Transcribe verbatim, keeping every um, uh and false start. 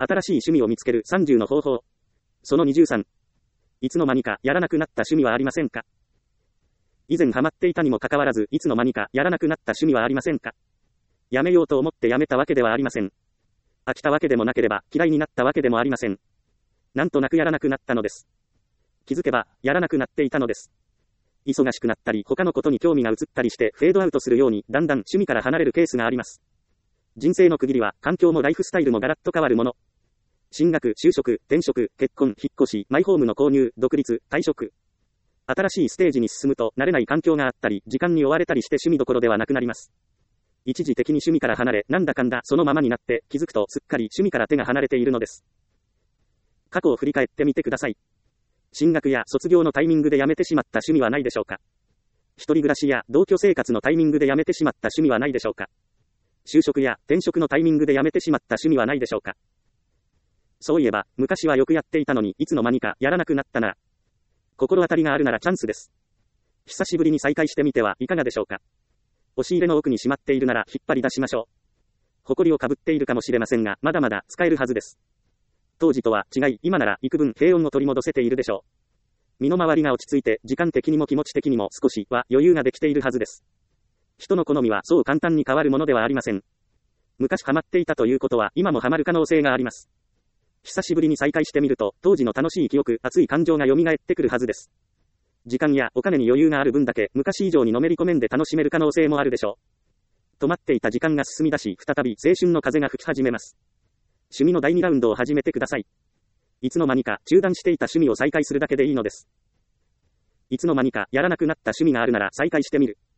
新しい趣味を見つけるさんじゅうの方法。そのにじゅうさん。いつの間にかやらなくなった趣味はありませんか？以前ハマっていたにもかかわらず、いつの間にかやらなくなった趣味はありませんか？やめようと思ってやめたわけではありません。飽きたわけでもなければ嫌いになったわけでもありません。なんとなくやらなくなったのです。気づけばやらなくなっていたのです。忙しくなったり他のことに興味が移ったりしてフェードアウトするようにだんだん趣味から離れるケースがあります。人生の区切りは環境もライフスタイルもガラッと変わるもの。進学、就職、転職、結婚、引っ越し、マイホームの購入、独立、退職。新しいステージに進むと慣れない環境があったり、時間に追われたりして趣味どころではなくなります。一時的に趣味から離れ、なんだかんだそのままになって気づくとすっかり趣味から手が離れているのです。過去を振り返ってみてください。進学や卒業のタイミングでやめてしまった趣味はないでしょうか。一人暮らしや同居生活のタイミングでやめてしまった趣味はないでしょうか。就職や転職のタイミングでやめてしまった趣味はないでしょうか。そういえば、昔はよくやっていたのにいつの間にかやらなくなったなら、心当たりがあるならチャンスです。久しぶりに再開してみてはいかがでしょうか。押し入れの奥にしまっているなら引っ張り出しましょう。埃をかぶっているかもしれませんが、まだまだ使えるはずです。当時とは違い、今なら幾分平穏を取り戻せているでしょう。身の回りが落ち着いて、時間的にも気持ち的にも少しは余裕ができているはずです。人の好みはそう簡単に変わるものではありません。昔ハマっていたということは今もハマる可能性があります。久しぶりに再会してみると、当時の楽しい記憶、熱い感情が蘇ってくるはずです。時間やお金に余裕がある分だけ、昔以上にのめり込めんで楽しめる可能性もあるでしょう。止まっていた時間が進み出し、再び青春の風が吹き始めます。趣味のだいにラウンドを始めてください。いつの間にか中断していた趣味を再開するだけでいいのです。いつの間にかやらなくなった趣味があるなら再開してみる。